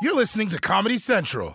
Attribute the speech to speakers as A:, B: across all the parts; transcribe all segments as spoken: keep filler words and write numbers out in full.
A: You're listening to Comedy Central.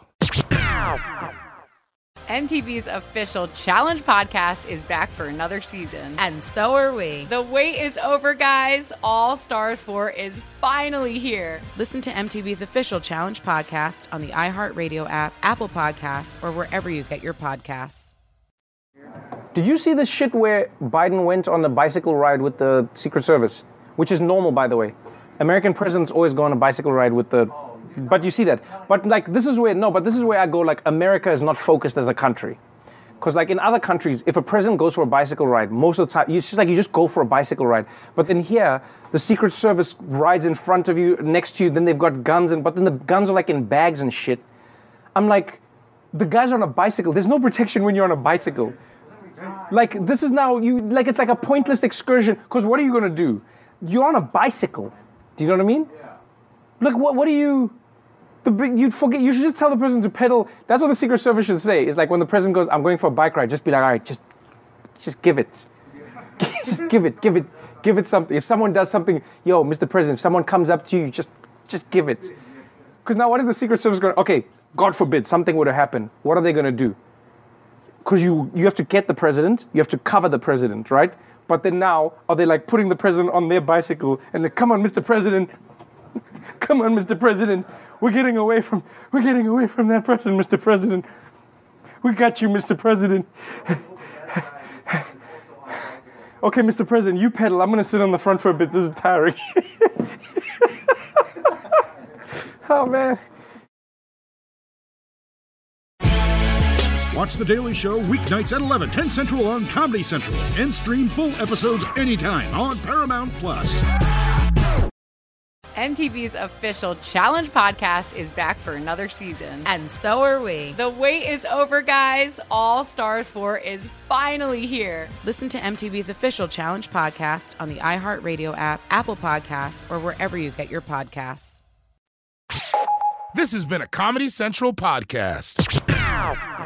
B: M T V's official Challenge podcast is back for another season.
C: And so are we.
B: The wait is over, guys. All Stars four is finally here.
C: Listen to M T V's official Challenge podcast on the iHeartRadio app, Apple Podcasts, or wherever you get your podcasts.
D: Did you see this shit where Biden went on a bicycle ride with the Secret Service? Which is normal, by the way. American presidents always go on a bicycle ride with the... But you see that. But like, this is where, no, but this is where I go, like, America is not focused as a country. Because like in other countries, if a president goes for a bicycle ride, most of the time, it's just like you just go for a bicycle ride. But then here, the Secret Service rides in front of you, next to you, then they've got guns, and but then the guns are like in bags and shit. I'm like, the guys are on a bicycle. There's no protection when you're on a bicycle. Like, this is now, you like, it's like a pointless excursion, because what are you going to do? You're on a bicycle. Do you know what I mean? Like, what, what do you... The, you'd forget. You should just tell the person to pedal. That's what the Secret Service should say. It's like when the president goes, "I'm going for a bike ride." Just be like, "All right, just, just give it, just give it, give it, give it something." If someone does something, yo, Mister President, if someone comes up to you, just, just give it. Because now, what is the Secret Service going? Okay, God forbid something would have happened. What are they going to do? Because you, you have to get the president. You have to cover the president, right? But then now, are they like putting the president on their bicycle and like, "Come on, Mister President, come on, Mister President." We're getting away from, we're getting away from that president, Mister President. We got you, Mister President. Okay, Mister President, you pedal. I'm going to sit on the front for a bit. This is tiring. Oh, man.
E: Watch The Daily Show weeknights at eleven, ten Central on Comedy Central. And stream full episodes anytime on Paramount Plus.
B: M T V's official Challenge podcast is back for another season.
C: And so are we.
B: The wait is over, guys. All Stars four is finally here.
C: Listen to M T V's official Challenge podcast on the iHeartRadio app, Apple Podcasts, or wherever you get your podcasts.
A: This has been a Comedy Central podcast.